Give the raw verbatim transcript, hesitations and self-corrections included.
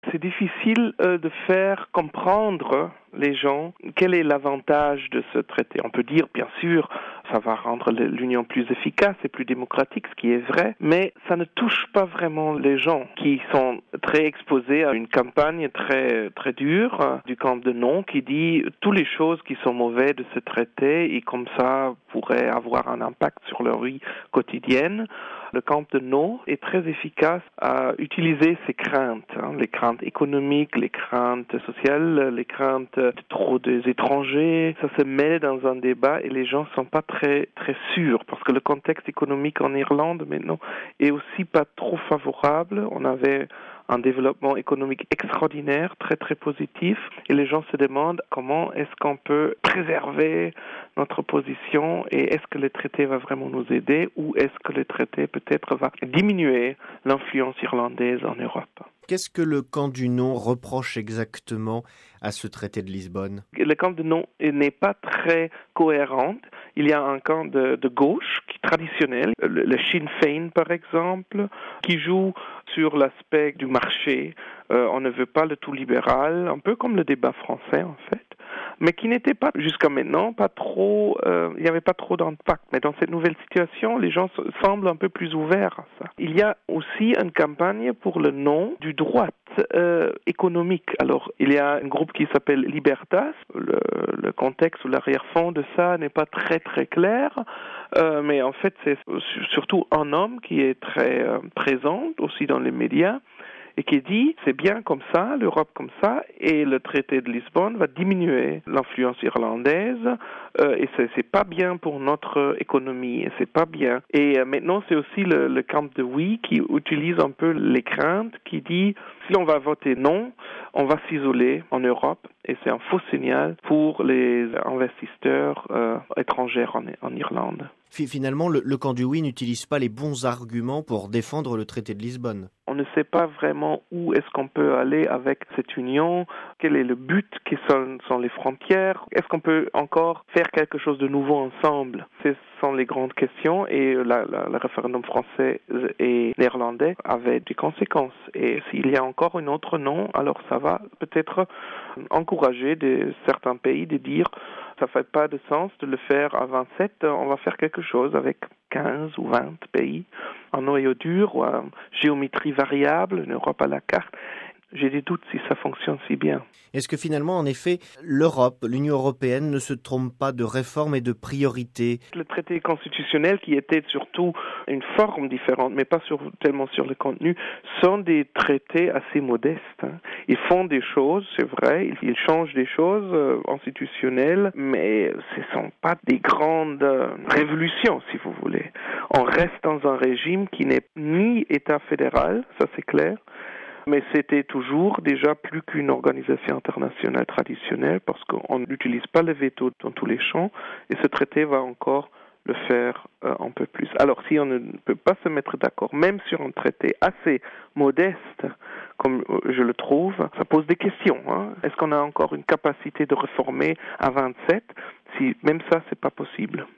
C'est difficile euh, de faire comprendre les gens quel est l'avantage de ce traité. On peut dire, bien sûr, ça va rendre l'Union plus efficace et plus démocratique, ce qui est vrai, mais ça ne touche pas vraiment les gens qui sont très exposés à une campagne très très dure euh, du camp de non qui dit toutes les choses qui sont mauvaises de ce traité et comme ça pourrait avoir un impact sur leur vie quotidienne. Le camp de non est très efficace à utiliser ces craintes, hein, les craintes économiques, les craintes sociales, les craintes de trop des étrangers. Ça se met dans un débat et les gens sont pas très très sûrs parce que le contexte économique en Irlande maintenant est aussi pas trop favorable. On avait un développement économique extraordinaire, très très positif, et les gens se demandent comment est-ce qu'on peut préserver notre position et est-ce que le traité va vraiment nous aider ou est-ce que le traité peut-être va diminuer l'influence irlandaise en Europe. Qu'est-ce que le camp du non reproche exactement à ce traité de Lisbonne? Le camp du non n'est pas très cohérent. Il y a un camp de, de gauche qui est traditionnel, le, le Sinn Féin par exemple, qui joue sur l'aspect du marché. Euh, on ne veut pas le tout libéral, un peu comme le débat français en fait, mais qui n'était pas jusqu'à maintenant pas trop, euh, il n'y avait pas trop d'impact. Mais dans cette nouvelle situation, les gens semblent un peu plus ouverts à ça. Il y a aussi une campagne pour le non du droit euh, économique. Alors, il y a un groupe qui s'appelle Libertas. Le, le contexte ou l'arrière-fond de ça n'est pas très très clair, euh, mais en fait, c'est surtout un homme qui est très euh, présent aussi dans les médias et qui dit c'est bien comme ça, l'Europe comme ça, et le traité de Lisbonne va diminuer l'influence irlandaise, euh, et c'est, c'est pas bien pour notre économie, et c'est pas bien. Et euh, maintenant, c'est aussi le, le camp de oui qui utilise un peu les craintes, qui dit si on va voter non, on va s'isoler en Europe, et c'est un faux signal pour les investisseurs euh, étrangers en, en Irlande. Finalement, le, le camp du oui n'utilise pas les bons arguments pour défendre le traité de Lisbonne. On ne sait pas vraiment où est-ce qu'on peut aller avec cette union, quel est le but, quelles sont, sont les frontières, est-ce qu'on peut encore faire quelque chose de nouveau ensemble. Ce sont les grandes questions et la, la, le référendum français et néerlandais avait des conséquences. Et s'il y a encore une autre non, alors ça va peut-être encourager de, certains pays de dire ça ne fait pas de sens de le faire à vingt-sept, on va faire quelque chose avec quinze ou vingt pays, un noyau dur ou une géométrie variable, une Europe à la carte. J'ai des doutes si ça fonctionne si bien. Est-ce que finalement, en effet, l'Europe, l'Union européenne ne se trompe pas de réforme et de priorité? Le traité constitutionnel, qui était surtout une forme différente, mais pas sur, tellement sur le contenu, sont des traités assez modestes. Hein. Ils font des choses, c'est vrai, ils, ils changent des choses euh, institutionnelles, mais ce ne sont pas des grandes euh, révolutions, si vous voulez. On reste dans un régime qui n'est ni État fédéral, ça c'est clair, mais c'était toujours déjà plus qu'une organisation internationale traditionnelle parce qu'on n'utilise pas le veto dans tous les champs et ce traité va encore le faire euh, un peu plus. Alors si on ne peut pas se mettre d'accord, même sur un traité assez modeste, comme je le trouve, ça pose des questions. Hein. Est-ce qu'on a encore une capacité de réformer à vingt-sept? Si même ça, c'est pas possible.